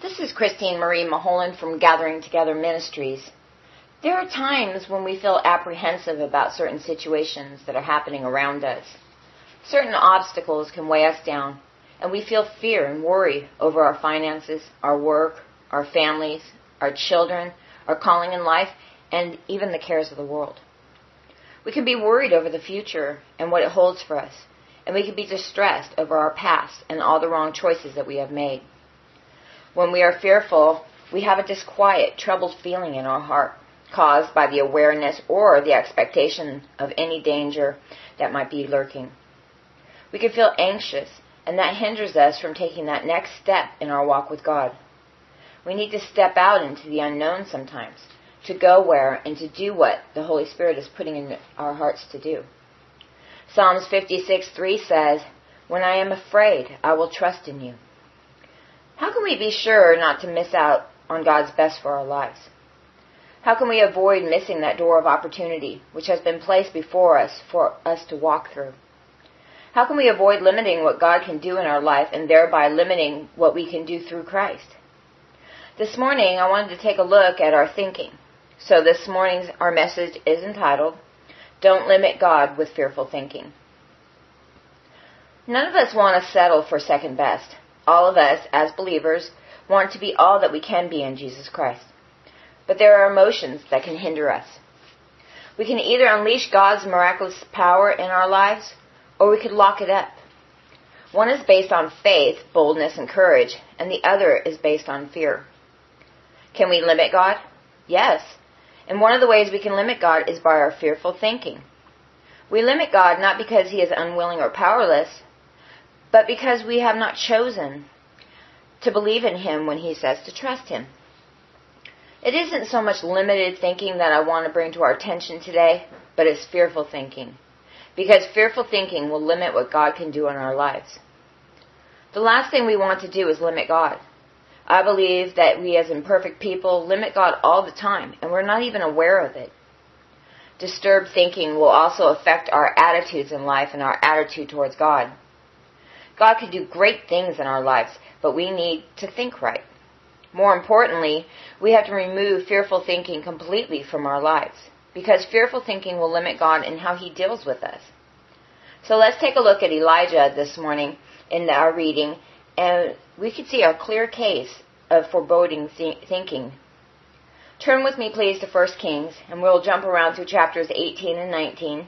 This is Christine Marie Maholan from Gathering Together Ministries. There are times when we feel apprehensive about certain situations that are happening around us. Certain obstacles can weigh us down, and we feel fear and worry over our finances, our work, our families, our children, our calling in life, and even the cares of the world. We can be worried over the future and what it holds for us, and we can be distressed over our past and all the wrong choices that we have made. When we are fearful, we have a disquiet, troubled feeling in our heart, caused by the awareness or the expectation of any danger that might be lurking. We can feel anxious, and that hinders us from taking that next step in our walk with God. We need to step out into the unknown sometimes, to go where and to do what the Holy Spirit is putting in our hearts to do. Psalms 56:3 says, "When I am afraid, I will trust in you." How can we be sure not to miss out on God's best for our lives? How can we avoid missing that door of opportunity which has been placed before us for us to walk through? How can we avoid limiting what God can do in our life and thereby limiting what we can do through Christ? This morning, I wanted to take a look at our thinking. So this morning's our message is entitled, "Don't Limit God with Fearful Thinking." None of us want to settle for second best. All of us, as believers, want to be all that we can be in Jesus Christ. But there are emotions that can hinder us. We can either unleash God's miraculous power in our lives, or we could lock it up. One is based on faith, boldness, and courage, and the other is based on fear. Can we limit God? Yes. And one of the ways we can limit God is by our fearful thinking. We limit God not because He is unwilling or powerless, but because we have not chosen to believe in Him when He says to trust Him. It isn't so much limited thinking that I want to bring to our attention today, but it's fearful thinking. Because fearful thinking will limit what God can do in our lives. The last thing we want to do is limit God. I believe that we as imperfect people limit God all the time, and we're not even aware of it. Disturbed thinking will also affect our attitudes in life and our attitude towards God. God can do great things in our lives, but we need to think right. More importantly, we have to remove fearful thinking completely from our lives, because fearful thinking will limit God in how He deals with us. So let's take a look at Elijah this morning in our reading, and we can see a clear case of foreboding thinking. Turn with me, please, to 1 Kings, and we'll jump around through chapters 18 and 19.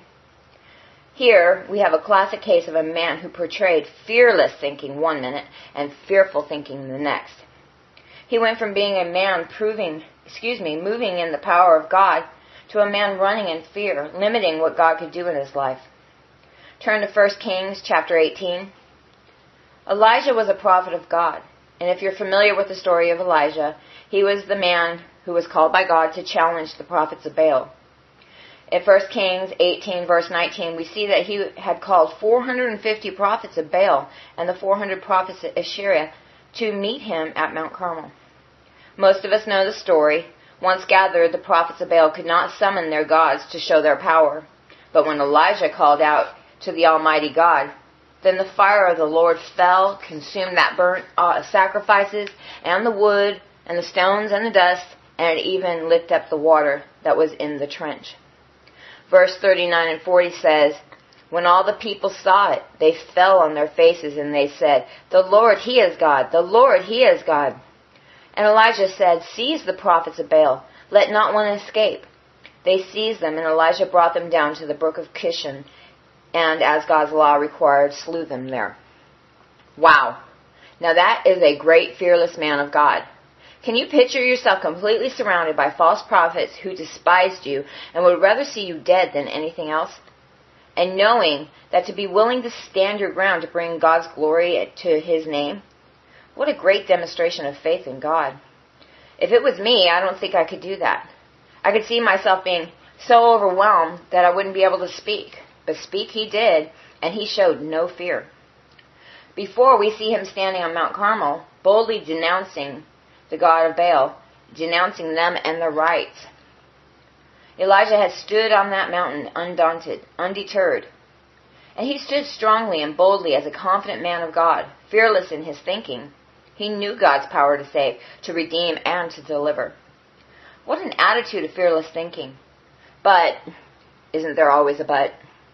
Here, we have a classic case of a man who portrayed fearless thinking one minute and fearful thinking the next. He went from being a man moving in the power of God to a man running in fear, limiting what God could do in his life. Turn to 1 Kings chapter 18. Elijah was a prophet of God, and if you're familiar with the story of Elijah, he was the man who was called by God to challenge the prophets of Baal. In 1 Kings 18, verse 19, we see that he had called 450 prophets of Baal and the 400 prophets of Asherah to meet him at Mount Carmel. Most of us know the story. Once gathered, the prophets of Baal could not summon their gods to show their power. But when Elijah called out to the Almighty God, then the fire of the Lord fell, consumed that burnt sacrifices and the wood and the stones and the dust, and it even licked up the water that was in the trench. Verse 39 and 40 says, "When all the people saw it, they fell on their faces and they said, 'The Lord, He is God. The Lord, He is God.' And Elijah said, 'Seize the prophets of Baal. Let not one escape.' They seized them, and Elijah brought them down to the brook of Kishon, and as God's law required, slew them there." Wow. Now that is a great fearless man of God. Can you picture yourself completely surrounded by false prophets who despised you and would rather see you dead than anything else? And knowing that to be willing to stand your ground to bring God's glory to His name? What a great demonstration of faith in God. If it was me, I don't think I could do that. I could see myself being so overwhelmed that I wouldn't be able to speak. But speak he did, and he showed no fear. Before we see him standing on Mount Carmel, boldly denouncing the god of Baal, denouncing them and their rights. Elijah had stood on that mountain undaunted, undeterred. And he stood strongly and boldly as a confident man of God, fearless in his thinking. He knew God's power to save, to redeem, and to deliver. What an attitude of fearless thinking. But, isn't there always a but?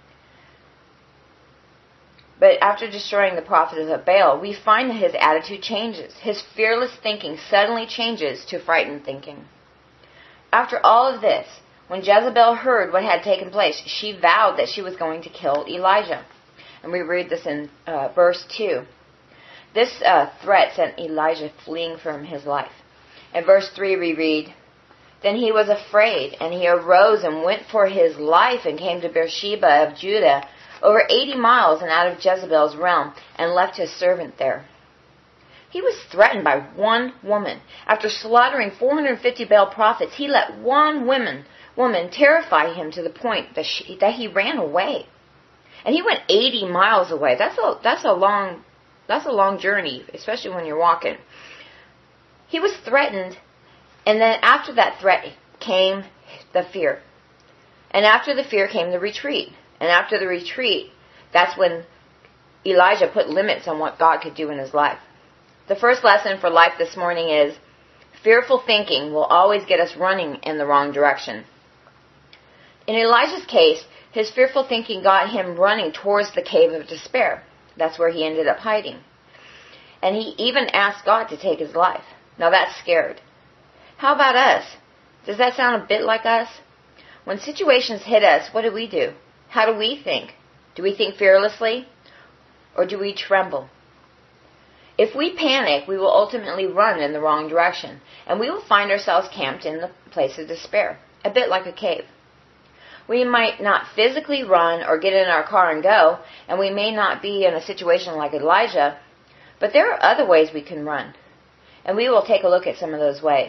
But after destroying the prophets of Baal, we find that his attitude changes. His fearless thinking suddenly changes to frightened thinking. After all of this, when Jezebel heard what had taken place, she vowed that she was going to kill Elijah. And we read this in verse 2. This threat sent Elijah fleeing from his life. In verse 3 we read, Then he was afraid, and he arose and went for his life and came to Beersheba of Judah, over 80 miles and out of Jezebel's realm, and left his servant there. He was threatened by one woman. After slaughtering 450 Baal prophets, he let one woman terrify him to the point that he ran away. And he went 80 miles away. That's a long journey, especially when you're walking. He was threatened, and then after that threat came the fear. And after the fear came the retreat. And after the retreat, that's when Elijah put limits on what God could do in his life. The first lesson for life this morning is, fearful thinking will always get us running in the wrong direction. In Elijah's case, his fearful thinking got him running towards the cave of despair. That's where he ended up hiding. And he even asked God to take his life. Now that's scared. How about us? Does that sound a bit like us? When situations hit us, what do? How do we think? Do we think fearlessly? Or do we tremble? If we panic, we will ultimately run in the wrong direction, and we will find ourselves camped in the place of despair, a bit like a cave. We might not physically run or get in our car and go, and we may not be in a situation like Elijah, but there are other ways we can run, and we will take a look at some of those ways.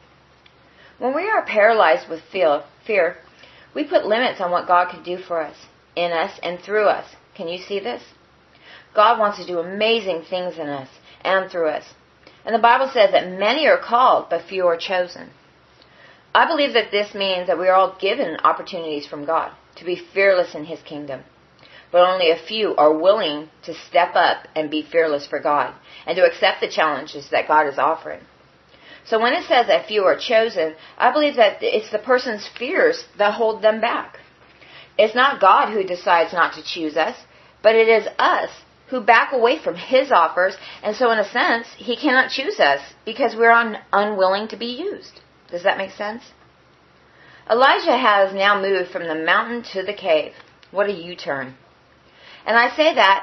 When we are paralyzed with fear, we put limits on what God can do for us, in us, and through us. Can you see this? God wants to do amazing things in us and through us. And the Bible says that many are called, but few are chosen. I believe that this means that we are all given opportunities from God to be fearless in His kingdom. But only a few are willing to step up and be fearless for God and to accept the challenges that God is offering. So when it says that few are chosen, I believe that it's the person's fears that hold them back. It's not God who decides not to choose us, but it is us who back away from His offers, and so in a sense, He cannot choose us because we're unwilling to be used. Does that make sense? Elijah has now moved from the mountain to the cave. What a U-turn. And I say that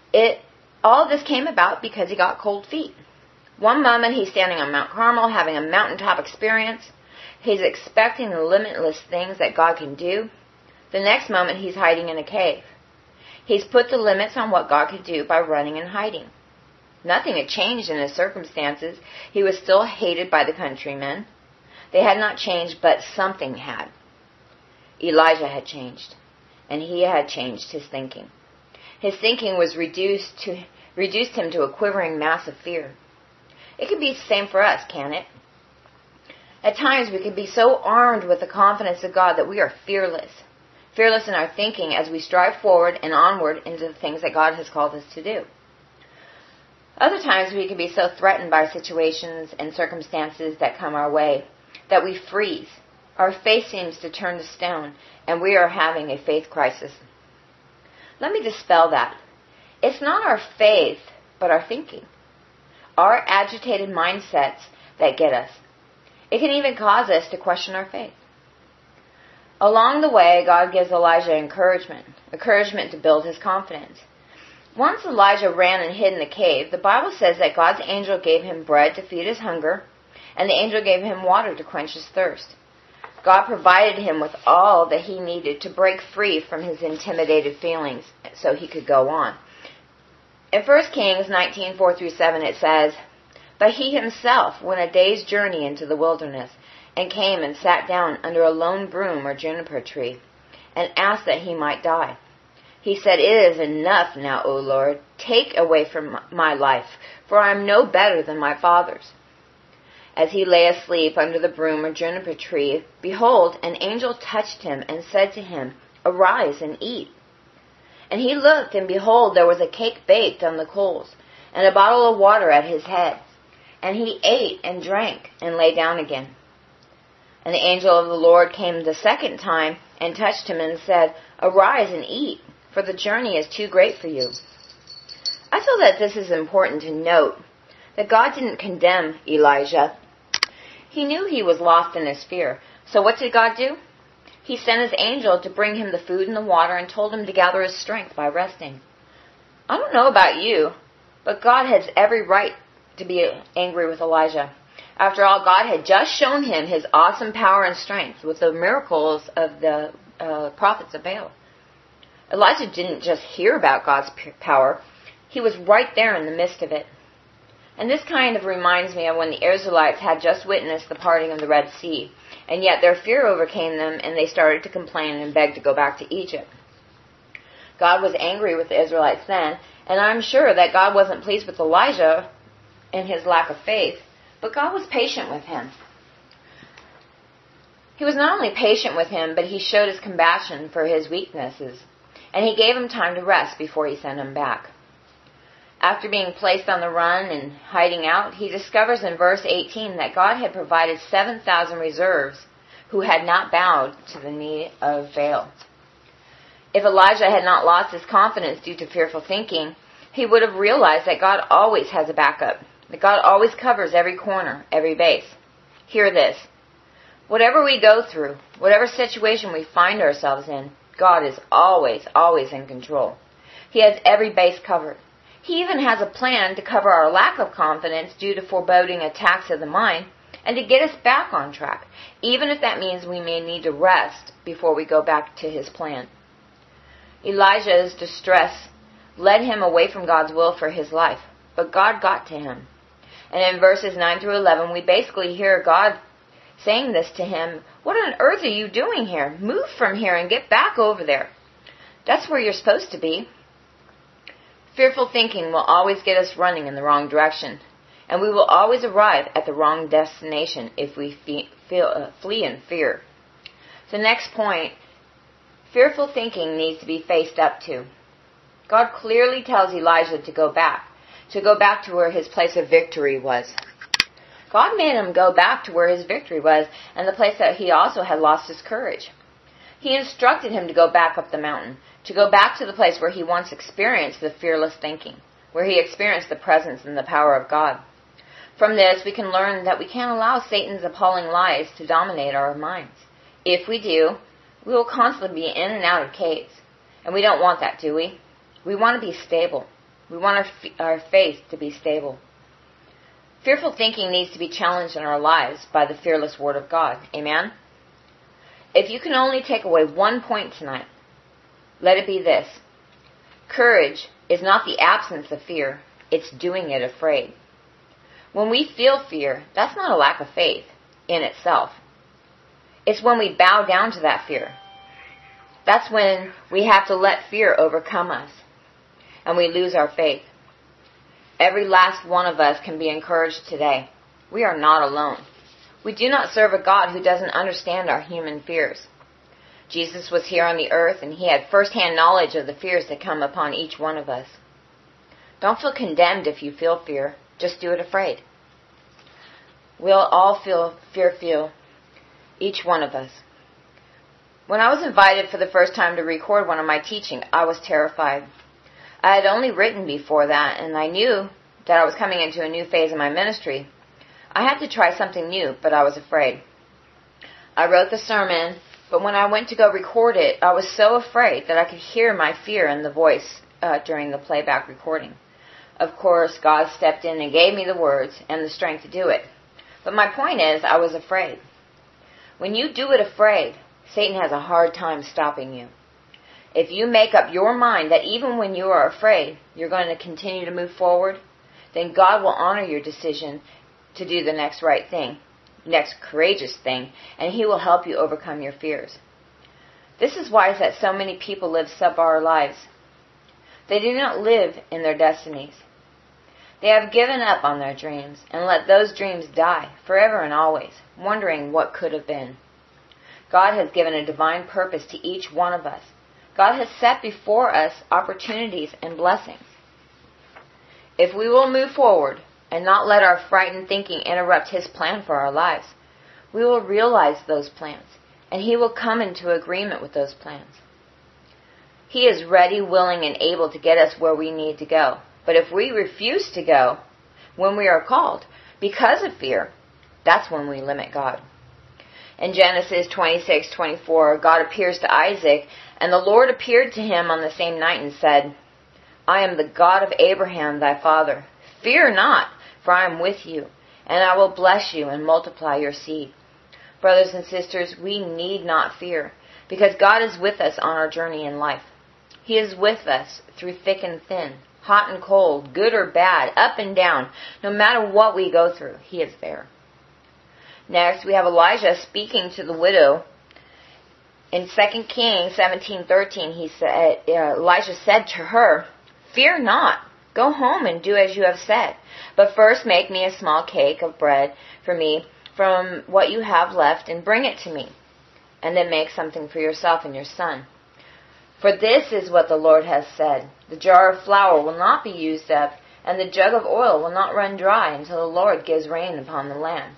all of this came about because he got cold feet. One moment he's standing on Mount Carmel having a mountaintop experience. He's expecting the limitless things that God can do. The next moment he's hiding in a cave. He's put the limits on what God could do by running and hiding. Nothing had changed in his circumstances. He was still hated by the countrymen. They had not changed, but something had. Elijah had changed, and he had changed his thinking. His thinking was reduced him to a quivering mass of fear. It can be the same for us, can't it? At times we can be so armed with the confidence of God that we are fearless. Fearless in our thinking as we strive forward and onward into the things that God has called us to do. Other times we can be so threatened by situations and circumstances that come our way that we freeze. Our faith seems to turn to stone, and we are having a faith crisis. Let me dispel that. It's not our faith, but our thinking. Our agitated mindsets that get us. It can even cause us to question our faith. Along the way, God gives Elijah encouragement to build his confidence. Once Elijah ran and hid in the cave, the Bible says that God's angel gave him bread to feed his hunger, and the angel gave him water to quench his thirst. God provided him with all that he needed to break free from his intimidated feelings so he could go on. In 1 Kings 19:4-7 it says, But he himself went a day's journey into the wilderness, and came and sat down under a lone broom or juniper tree, and asked that he might die. He said, It is enough now, O Lord. Take away from my life, for I am no better than my fathers. As he lay asleep under the broom or juniper tree, behold, an angel touched him and said to him, Arise and eat. And he looked, and behold, there was a cake baked on the coals, and a bottle of water at his head. And he ate and drank and lay down again. And the angel of the Lord came the second time and touched him and said, Arise and eat, for the journey is too great for you. I feel that this is important to note, that God didn't condemn Elijah. He knew he was lost in his fear. So what did God do? He sent his angel to bring him the food and the water and told him to gather his strength by resting. I don't know about you, but God has every right to be angry with Elijah. After all, God had just shown him his awesome power and strength with the miracles of the prophets of Baal. Elijah didn't just hear about God's power. He was right there in the midst of it. And this kind of reminds me of when the Israelites had just witnessed the parting of the Red Sea, and yet their fear overcame them and they started to complain and beg to go back to Egypt. God was angry with the Israelites then, and I'm sure that God wasn't pleased with Elijah and his lack of faith, but God was patient with him. He was not only patient with him, but he showed his compassion for his weaknesses, and he gave him time to rest before he sent him back. After being placed on the run and hiding out, he discovers in verse 18 that God had provided 7,000 reserves who had not bowed to the need of Baal. If Elijah had not lost his confidence due to fearful thinking, he would have realized that God always has a backup, that God always covers every corner, every base. Hear this. Whatever we go through, whatever situation we find ourselves in, God is always, always in control. He has every base covered. He even has a plan to cover our lack of confidence due to foreboding attacks of the mind and to get us back on track, even if that means we may need to rest before we go back to his plan. Elijah's distress led him away from God's will for his life, but God got to him. And in verses 9 through 11, we basically hear God saying this to him, What on earth are you doing here? Move from here and get back over there. That's where you're supposed to be. Fearful thinking will always get us running in the wrong direction, and we will always arrive at the wrong destination if we flee in fear. The next point, fearful thinking needs to be faced up to. God clearly tells Elijah to go back to where his place of victory was. God made him go back to where his victory was and the place that he also had lost his courage. He instructed him to go back up the mountain, to go back to the place where he once experienced the fearless thinking, where he experienced the presence and the power of God. From this, we can learn that we can't allow Satan's appalling lies to dominate our minds. If we do, we will constantly be in and out of caves. And we don't want that, do we? We want to be stable. We want our faith to be stable. Fearful thinking needs to be challenged in our lives by the fearless Word of God. Amen? If you can only take away one point tonight, let it be this. Courage is not the absence of fear, it's doing it afraid. When we feel fear, that's not a lack of faith in itself. It's when we bow down to that fear. That's when we have to let fear overcome us, and we lose our faith. Every last one of us can be encouraged today. We are not alone. We do not serve a God who doesn't understand our human fears. Jesus was here on the earth, and he had first-hand knowledge of the fears that come upon each one of us. Don't feel condemned if you feel fear. Just do it afraid. We'll all feel fear, each one of us. When I was invited for the first time to record one of my teaching, I was terrified. I had only written before that, and I knew that I was coming into a new phase in my ministry. I had to try something new, but I was afraid. I wrote the sermon, but when I went to go record it, I was so afraid that I could hear my fear in the voice during the playback recording. Of course, God stepped in and gave me the words and the strength to do it. But my point is, I was afraid. When you do it afraid, Satan has a hard time stopping you. If you make up your mind that even when you are afraid, you're going to continue to move forward, then God will honor your decision to do the next right thing, next courageous thing, and he will help you overcome your fears. This is why it's that so many people live subpar lives. They do not live in their destinies. They have given up on their dreams and let those dreams die forever and always, wondering what could have been. God has given a divine purpose to each one of us. God has set before us opportunities and blessings. If we will move forward, and not let our frightened thinking interrupt His plan for our lives. We will realize those plans, and He will come into agreement with those plans. He is ready, willing, and able to get us where we need to go. But if we refuse to go when we are called because of fear, that's when we limit God. In Genesis 26:24, God appears to Isaac, and the Lord appeared to him on the same night and said, I am the God of Abraham thy father. Fear not, for I am with you, and I will bless you and multiply your seed. Brothers and sisters, we need not fear, because God is with us on our journey in life. He is with us through thick and thin, hot and cold, good or bad, up and down. No matter what we go through, He is there. Next, we have Elijah speaking to the widow. In 2 Kings 17:13, Elijah said to her, Fear not, go home and do as you have said. But first make me a small cake of bread for me from what you have left and bring it to me. And then make something for yourself and your son. For this is what the Lord has said. The jar of flour will not be used up, and the jug of oil will not run dry until the Lord gives rain upon the land.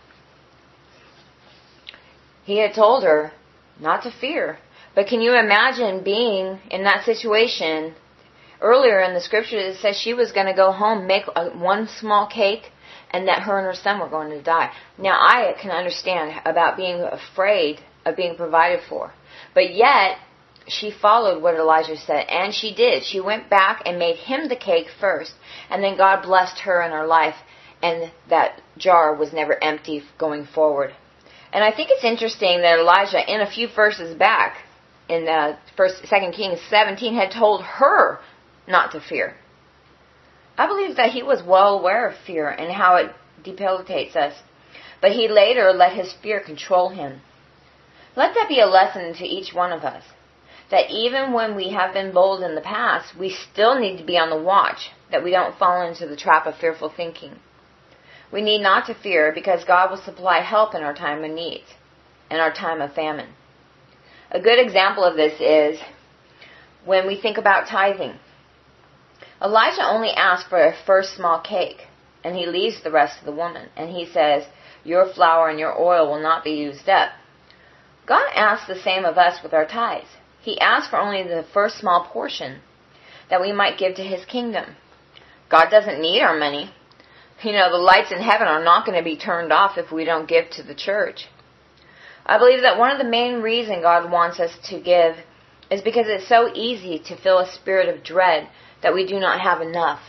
He had told her not to fear. But can you imagine being in that situation? Earlier in the scripture it says she was going to go home, make one small cake, and that her and her son were going to die. Now I can understand about being afraid of being provided for. But yet, she followed what Elijah said, and she did. She went back and made him the cake first, and then God blessed her in her life, and that jar was never empty going forward. And I think it's interesting that Elijah, in a few verses back, in 2 Kings 17, had told her not to fear. I believe that he was well aware of fear and how it debilitates us, but he later let his fear control him. Let that be a lesson to each one of us, that even when we have been bold in the past, we still need to be on the watch, that we don't fall into the trap of fearful thinking. We need not to fear, because God will supply help in our time of need, in our time of famine. A good example of this is when we think about tithing. Elijah only asked for a first small cake, and he leaves the rest to the woman, and he says, your flour and your oil will not be used up. God asks the same of us with our tithes. He asks for only the first small portion that we might give to His kingdom. God doesn't need our money. The lights in heaven are not going to be turned off if we don't give to the church. I believe that one of the main reasons God wants us to give is because it's so easy to feel a spirit of dread that we do not have enough.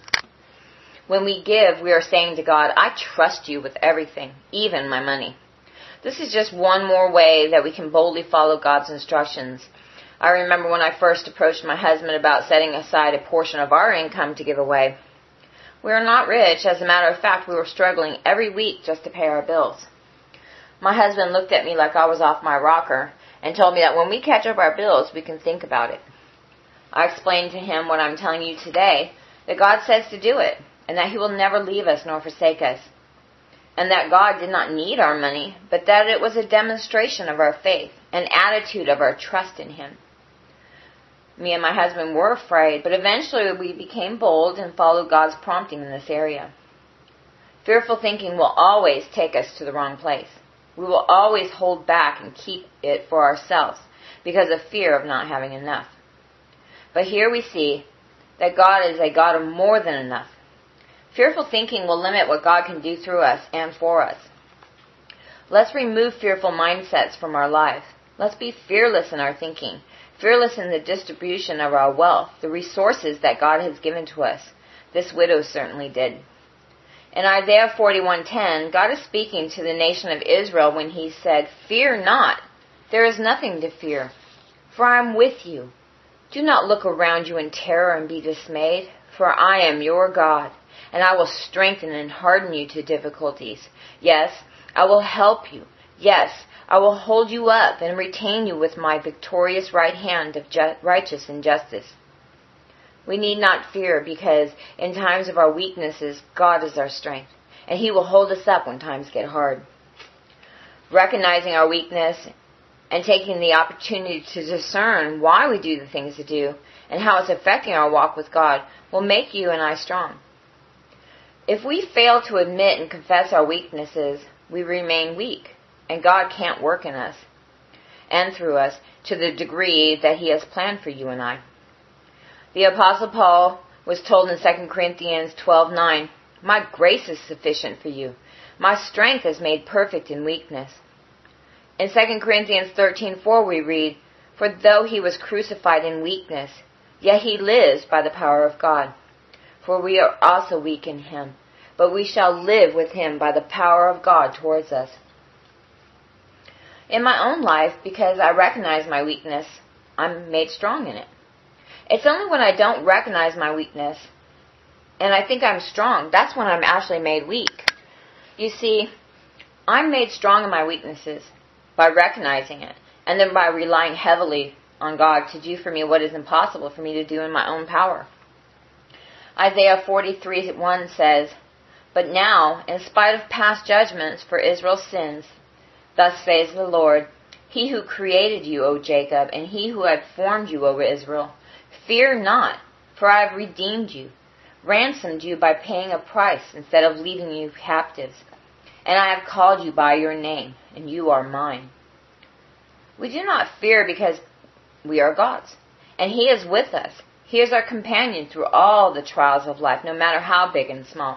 When we give, we are saying to God, I trust you with everything, even my money. This is just one more way that we can boldly follow God's instructions. I remember when I first approached my husband about setting aside a portion of our income to give away. We are not rich. As a matter of fact, we were struggling every week just to pay our bills. My husband looked at me like I was off my rocker and told me that when we catch up our bills, we can think about it. I explained to him what I'm telling you today, that God says to do it, and that He will never leave us nor forsake us, and that God did not need our money, but that it was a demonstration of our faith, an attitude of our trust in Him. Me and my husband were afraid, but eventually we became bold and followed God's prompting in this area. Fearful thinking will always take us to the wrong place. We will always hold back and keep it for ourselves because of fear of not having enough. But here we see that God is a God of more than enough. Fearful thinking will limit what God can do through us and for us. Let's remove fearful mindsets from our lives. Let's be fearless in our thinking, fearless in the distribution of our wealth, the resources that God has given to us. This widow certainly did. In Isaiah 41:10, God is speaking to the nation of Israel when He said, Fear not, there is nothing to fear, for I am with you. Do not look around you in terror and be dismayed, for I am your God, and I will strengthen and harden you to difficulties. Yes, I will help you. Yes, I will hold you up and retain you with my victorious right hand of righteousness and justice. We need not fear, because in times of our weaknesses, God is our strength, and He will hold us up when times get hard. Recognizing our weakness and taking the opportunity to discern why we do the things we do and how it's affecting our walk with God will make you and I strong. If we fail to admit and confess our weaknesses, we remain weak, and God can't work in us and through us to the degree that He has planned for you and I. The Apostle Paul was told in 2 Corinthians 12:9, "My grace is sufficient for you. My strength is made perfect in weakness." In 2 Corinthians 13:4 we read, "For though He was crucified in weakness, yet He lives by the power of God. For we are also weak in Him, but we shall live with Him by the power of God towards us." In my own life, because I recognize my weakness, I'm made strong in it. It's only when I don't recognize my weakness and I think I'm strong, that's when I'm actually made weak. You see, I'm made strong in my weaknesses by recognizing it and then by relying heavily on God to do for me what is impossible for me to do in my own power. Isaiah 43:1 says, "But now, in spite of past judgments for Israel's sins, thus says the Lord, He who created you, O Jacob, and He who had formed you, O Israel, fear not, for I have redeemed you, ransomed you by paying a price instead of leaving you captives. And I have called you by your name, and you are mine." We do not fear because we are God's, and He is with us. He is our companion through all the trials of life, no matter how big and small.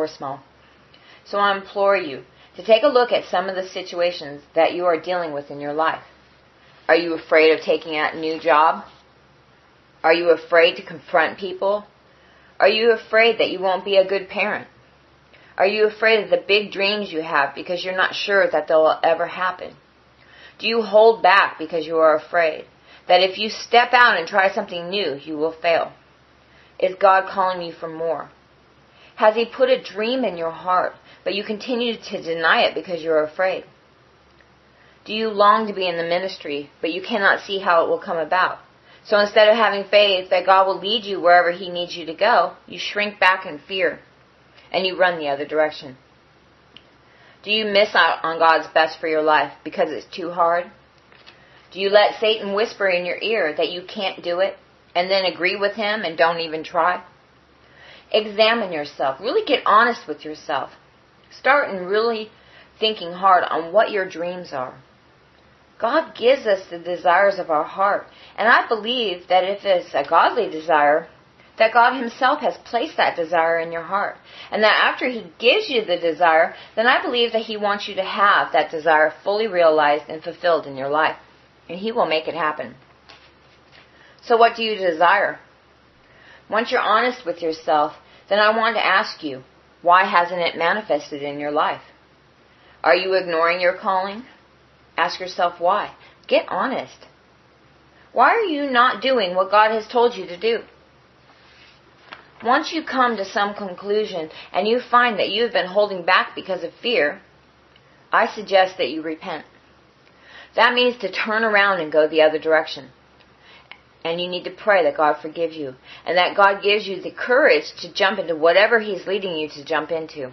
So I implore you to take a look at some of the situations that you are dealing with in your life. Are you afraid of taking a new job? Are you afraid to confront people? Are you afraid that you won't be a good parent? Are you afraid of the big dreams you have because you're not sure that they'll ever happen? Do you hold back because you are afraid that if you step out and try something new, you will fail? Is God calling you for more? Has He put a dream in your heart, but you continue to deny it because you're afraid? Do you long to be in the ministry, but you cannot see how it will come about? So instead of having faith that God will lead you wherever He needs you to go, you shrink back in fear, and you run the other direction. Do you miss out on God's best for your life because it's too hard? Do you let Satan whisper in your ear that you can't do it, and then agree with him and don't even try? Examine yourself. Really get honest with yourself. Start and really thinking hard on what your dreams are. God gives us the desires of our heart, and I believe that if it's a godly desire, that God Himself has placed that desire in your heart. And that after He gives you the desire, then I believe that He wants you to have that desire fully realized and fulfilled in your life. And He will make it happen. So what do you desire? Once you're honest with yourself, then I want to ask you, why hasn't it manifested in your life? Are you ignoring your calling? Ask yourself why. Get honest. Why are you not doing what God has told you to do? Once you come to some conclusion and you find that you have been holding back because of fear, I suggest that you repent. That means to turn around and go the other direction. And you need to pray that God forgives you and that God gives you the courage to jump into whatever He's leading you to jump into.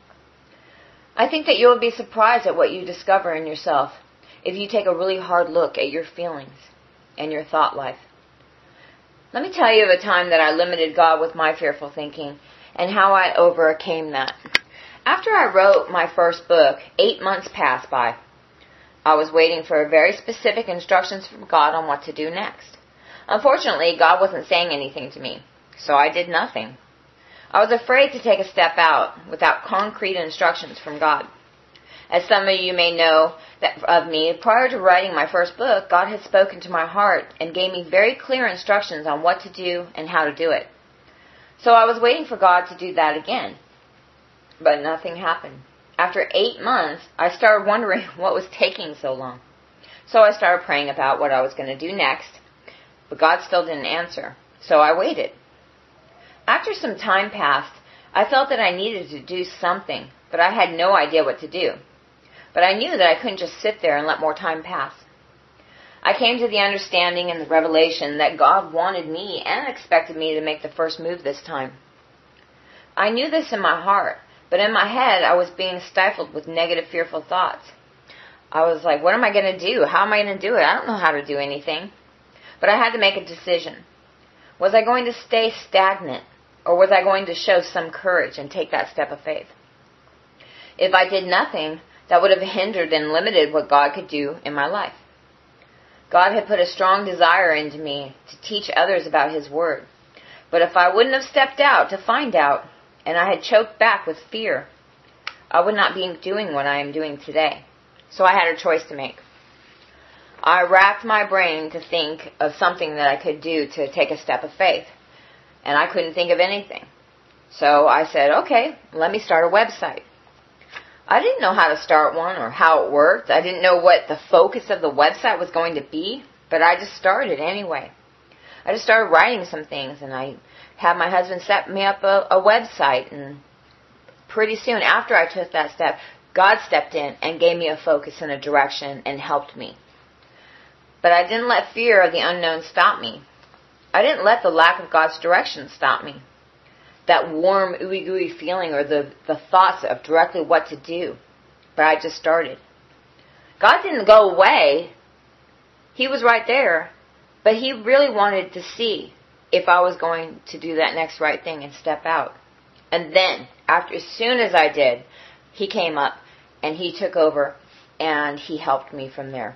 I think that you'll be surprised at what you discover in yourself if you take a really hard look at your feelings and your thought life. Let me tell you of a time that I limited God with my fearful thinking and how I overcame that. After I wrote my first book, 8 months passed by. I was waiting for very specific instructions from God on what to do next. Unfortunately, God wasn't saying anything to me, so I did nothing. I was afraid to take a step out without concrete instructions from God. As some of you may know of me, prior to writing my first book, God had spoken to my heart and gave me very clear instructions on what to do and how to do it. So I was waiting for God to do that again, but nothing happened. After 8 months, I started wondering what was taking so long. So I started praying about what I was going to do next, but God still didn't answer, so I waited. After some time passed, I felt that I needed to do something, but I had no idea what to do. But I knew that I couldn't just sit there and let more time pass. I came to the understanding and the revelation that God wanted me and expected me to make the first move this time. I knew this in my heart, but in my head I was being stifled with negative, fearful thoughts. I was like, what am I going to do? How am I going to do it? I don't know how to do anything. But I had to make a decision. Was I going to stay stagnant, Or was I going to show some courage and take that step of faith? If I did nothing, that would have hindered and limited what God could do in my life. God had put a strong desire into me to teach others about His Word. But if I wouldn't have stepped out to find out, and I had choked back with fear, I would not be doing what I am doing today. So I had a choice to make. I racked my brain to think of something that I could do to take a step of faith. And I couldn't think of anything. So I said, okay, let me start a website. I didn't know how to start one or how it worked. I didn't know what the focus of the website was going to be, but I just started anyway. I just started writing some things, and I had my husband set me up a website, and pretty soon after I took that step, God stepped in and gave me a focus and a direction and helped me. But I didn't let fear of the unknown stop me. I didn't let the lack of God's direction stop me. That warm, ooey-gooey feeling or the thoughts of directly what to do. But I just started. God didn't go away. He was right there. But He really wanted to see if I was going to do that next right thing and step out. And then, as soon as I did, He came up and He took over and He helped me from there.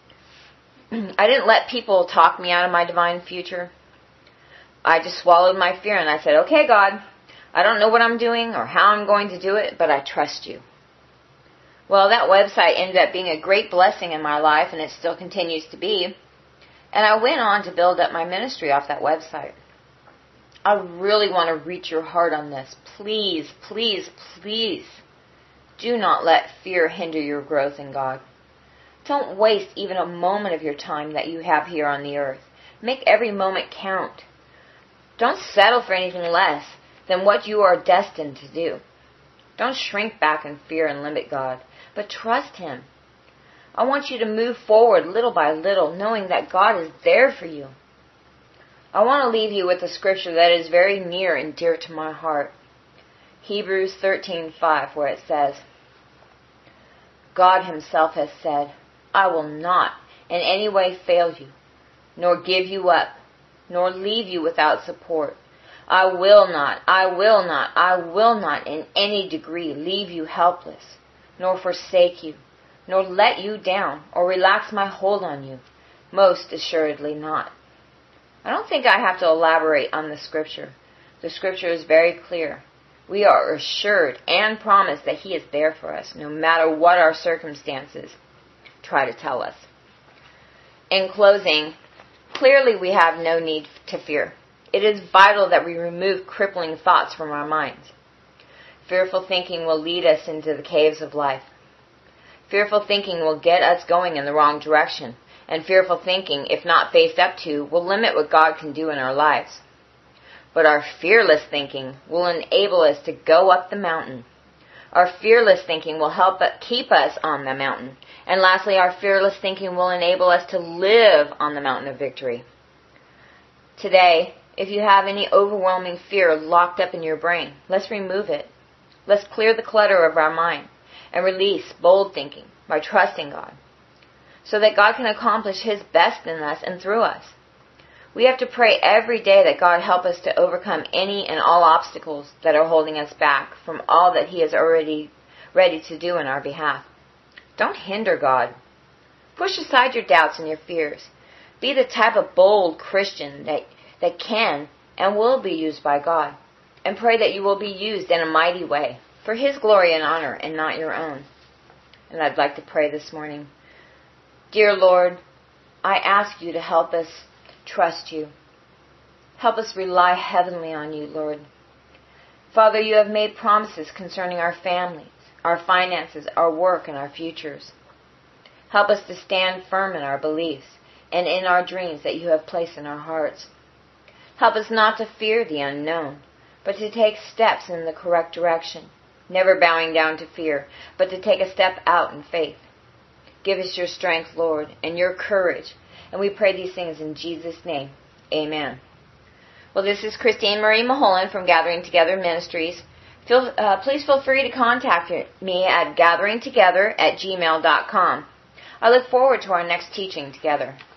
I didn't let people talk me out of my divine future. I just swallowed my fear and I said, okay, God, I don't know what I'm doing or how I'm going to do it, but I trust You. Well, that website ended up being a great blessing in my life, and it still continues to be. And I went on to build up my ministry off that website. I really want to reach your heart on this. Please, please, please do not let fear hinder your growth in God. Don't waste even a moment of your time that you have here on the earth. Make every moment count. Don't settle for anything less than what you are destined to do. Don't shrink back in fear and limit God, but trust Him. I want you to move forward little by little, knowing that God is there for you. I want to leave you with a scripture that is very near and dear to my heart. Hebrews 13:5, where it says, God Himself has said, I will not in any way fail you, nor give you up, nor leave you without support. I will not in any degree leave you helpless, nor forsake you, nor let you down, or relax my hold on you. Most assuredly not. I don't think I have to elaborate on the scripture. The scripture is very clear. We are assured and promised that He is there for us, no matter what our circumstances try to tell us. In closing, clearly we have no need to fear. It is vital that we remove crippling thoughts from our minds. Fearful thinking will lead us into the caves of life. Fearful thinking will get us going in the wrong direction. And fearful thinking, if not faced up to, will limit what God can do in our lives. But our fearless thinking will enable us to go up the mountain. Our fearless thinking will help keep us on the mountain. And lastly, our fearless thinking will enable us to live on the mountain of victory. Today, if you have any overwhelming fear locked up in your brain, let's remove it. Let's clear the clutter of our mind and release bold thinking by trusting God, so that God can accomplish His best in us and through us. We have to pray every day that God help us to overcome any and all obstacles that are holding us back from all that He is already ready to do in our behalf. Don't hinder God. Push aside your doubts and your fears. Be the type of bold Christian that can and will be used by God. And pray that you will be used in a mighty way for His glory and honor and not your own. And I'd like to pray this morning. Dear Lord, I ask You to help us trust You. Help us rely heavenly on You, Lord. Father, You have made promises concerning our families, our finances, our work, and our futures. Help us to stand firm in our beliefs and in our dreams that You have placed in our hearts. Help us not to fear the unknown, but to take steps in the correct direction, never bowing down to fear, but to take a step out in faith. Give us Your strength, Lord, and Your courage. And we pray these things in Jesus' name. Amen. Well, this is Christine Marie Maholan from Gathering Together Ministries. Please feel free to contact me at gatheringtogether@gmail.com. I look forward to our next teaching together.